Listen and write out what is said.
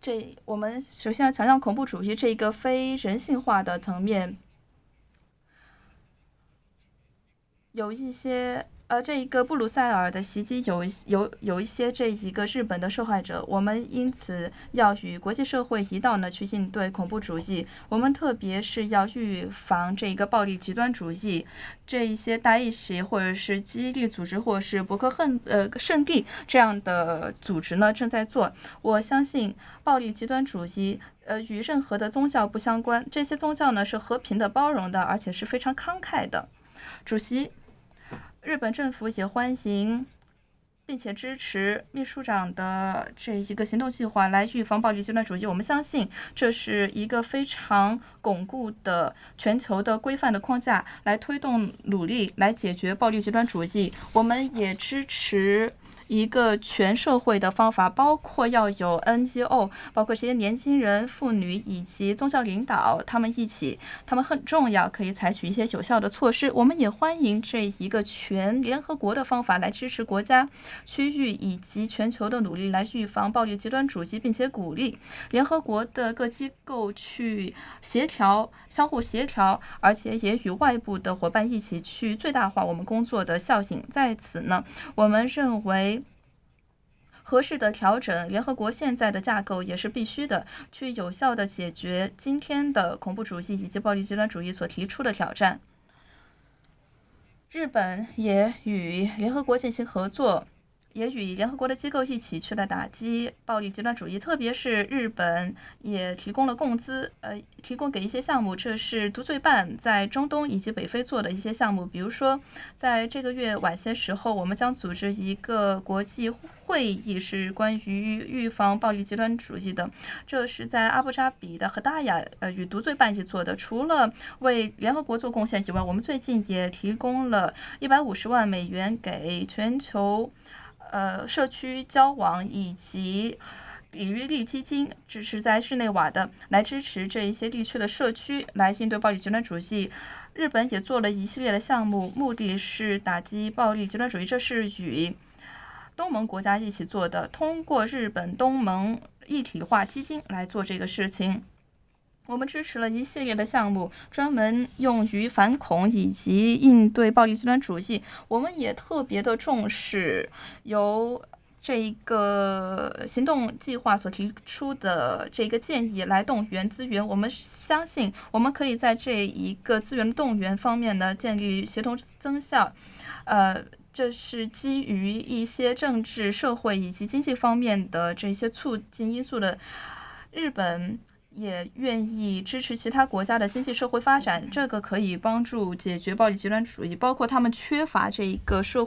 我们首先要强调恐怖主义这一个非人性化的层面，有一些这一个布鲁塞尔的袭击有一些这一个日本的受害者，我们因此要与国际社会一道呢去应对恐怖主义。我们特别是要预防这一个暴力极端主义，这一些大义sĩ或者是基地组织或是伯克圣地这样的组织呢正在做。我相信暴力极端主义与任何的宗教不相关，这些宗教呢是和平的、包容的，而且是非常慷慨的。主席，日本政府也欢迎并且支持秘书长的这一个行动计划来预防暴力极端主义。我们相信这是一个非常巩固的全球的规范的框架，来推动努力来解决暴力极端主义。我们也支持一个全社会的方法，包括要有 NGO， 包括这些年轻人、妇女以及宗教领导，他们很重要，可以采取一些有效的措施。我们也欢迎这一个全联合国的方法来支持国家、区域以及全球的努力来预防暴力极端主义，并且鼓励联合国的各机构去相互协调，而且也与外部的伙伴一起去最大化我们工作的效性。在此呢，我们认为合适的调整联合国现在的架构也是必须的，去有效地解决今天的恐怖主义以及暴力极端主义所提出的挑战。日本也与联合国进行合作，也与联合国的机构一起去了打击暴力极端主义，特别是日本也提供了共资，提供给一些项目，这是毒罪办在中东以及北非做的一些项目。比如说，在这个月晚些时候，我们将组织一个国际会议，是关于预防暴力极端主义的。这是在阿布扎比的和大雅与毒罪办一起做的。除了为联合国做贡献以外，我们最近也提供了150万美元给全球社区交往以及抵御力基金，这是在日内瓦的，来支持这一些地区的社区来应对暴力极端主义。日本也做了一系列的项目，目的是打击暴力极端主义，这是与东盟国家一起做的，通过日本东盟一体化基金来做这个事情。我们支持了一系列的项目，专门用于反恐以及应对暴力极端主义。我们也特别的重视由这一个行动计划所提出的这个建议来动员资源。我们相信我们可以在这一个资源动员方面呢建立协同增效。这是基于一些政治、社会以及经济方面的这些促进因素的。日本也愿意支持其他国家的经济社会发展，这个可以帮助解决暴力极端主义，包括他们缺乏这一个社